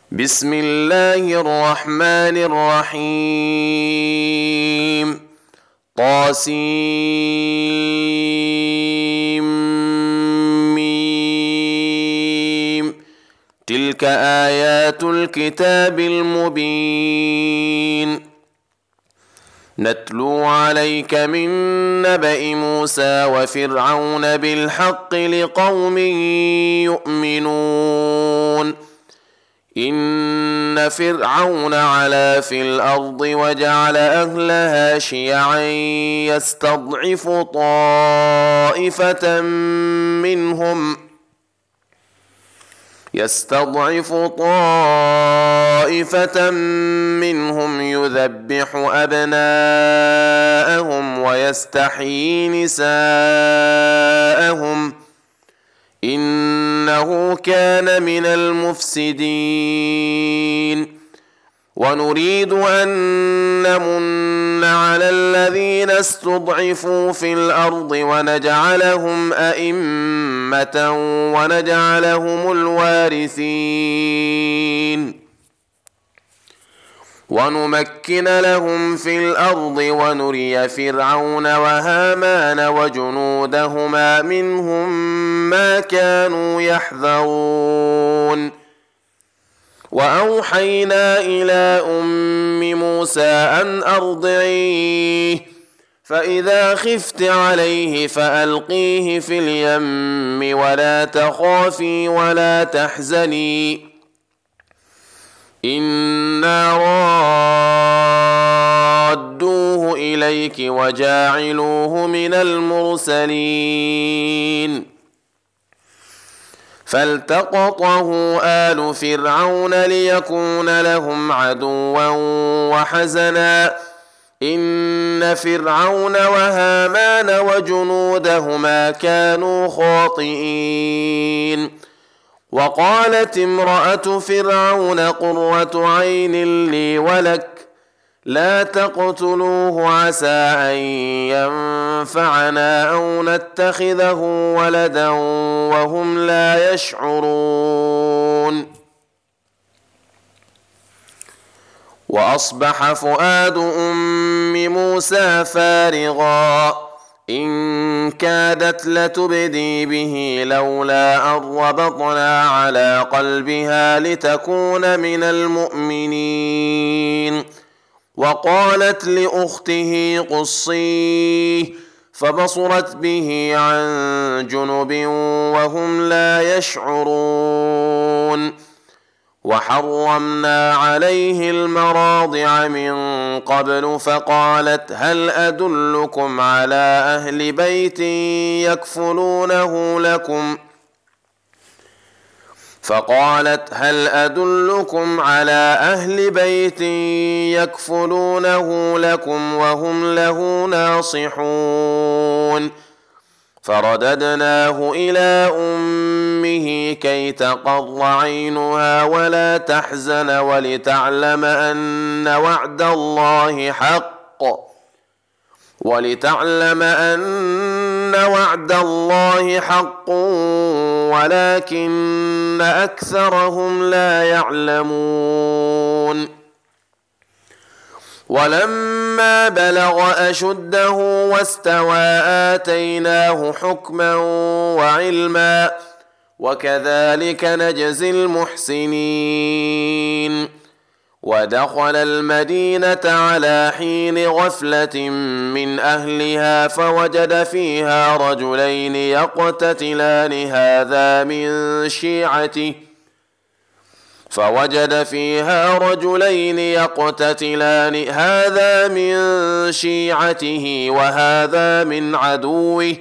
بسم الله الرحمن الرحيم طاسيم تلك آيات الكتاب المبين نتلو عليك من نبأ موسى وفرعون بالحق لقوم يؤمنون إن فرعون علا في الأرض وجعل أهلها شيعا يستضعف طائفة منهم يذبح أبناءهم ويستحيي نساءهم إنه كان من المفسدين ونريد أن نمن على الذين استضعفوا في الأرض ونجعلهم أئمة ونجعلهم الوارثين ونمكن لهم في الأرض ونري فرعون وهامان وجنودهما منهم ما كانوا يحذرون وأوحينا إلى أم موسى أن أرضعيه فإذا خفت عليه فألقيه في اليم ولا تخافي ولا تحزني إنا رادوه إليك وجاعلوه من المرسلين فالتقطه آل فرعون ليكون لهم عدوا وحزنا إن فرعون وهامان وجنودهما كانوا خاطئين وقالت امرأة فرعون قرة عين لي ولك لا تقتلوه عسى أن ينفعنا أو نتخذه ولدا وهم لا يشعرون وأصبح فؤاد أم موسى فارغا إن كادت لتبدي به لولا أن ربطنا على قلبها لتكون من المؤمنين وقالت لأخته قصيه فبصرت به عن جنب وهم لا يشعرون وحرمنا عليه المراضع من قبل فقالت هل أدلكم على أهل بيت يكفلونه لكم وهم له ناصحون فرددناه إلى أمه كي تقر عينها ولا تحزن ولتعلم أن وعد الله حق ولكن أكثرهم لا يعلمون ولما بلغ أشده واستوى آتيناه حكما وعلما وكذلك نجزي المحسنين ودخل المدينة على حين غفلة من أهلها فوجد فيها رجلين يقتتلان هذا من شيعته وهذا من عدوه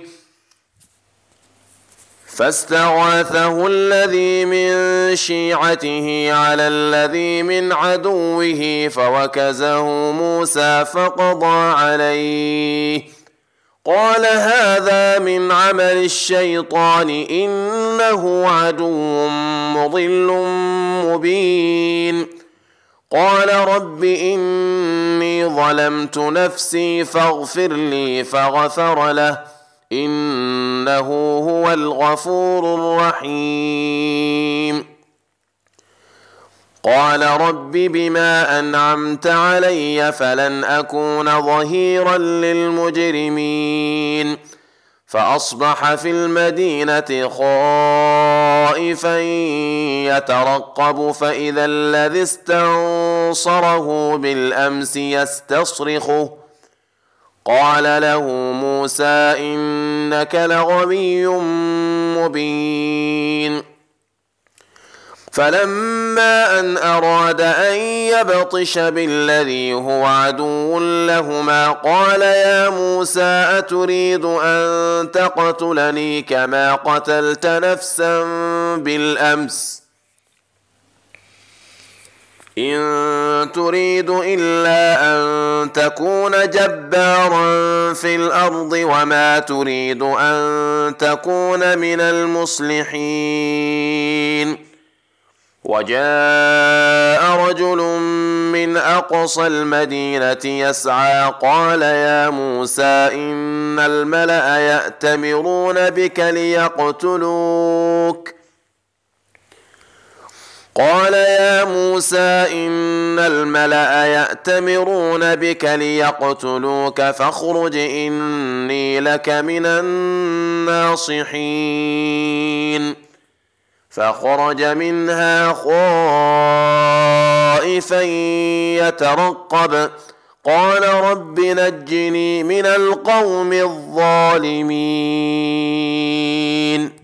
فاستغاثه الذي من شيعته على الذي من عدوه فوكزه موسى فقضى عليه قال هذا من عمل الشيطان إنه عدو مضل مبين قال رب إني ظلمت نفسي فاغفر لي فغفر له إنه هو الغفور الرحيم قال رب بما أنعمت علي فلن أكون ظهيرا للمجرمين فأصبح في المدينة خائفا يترقب فإذا الذي استنصره بالأمس يستصرخه قال له موسى إنك لغوي مبين فلما أن أراد أن يبطش بالذي هو عدو لهما قال يا موسى أتريد أن تقتلني كما قتلت نفسا بالأمس إن تريد إلا أن تكون جبارا في الأرض وما تريد أن تكون من المصلحين وجاء رجل من أقصى المدينة يسعى قال يا موسى إن الملأ يأتمرون بك ليقتلوك قال يا موسى إن الملأ يأتمرون بك ليقتلوك فاخرج إني لك من الناصحين فخرج منها خائفا يترقب قال رب نجني من القوم الظالمين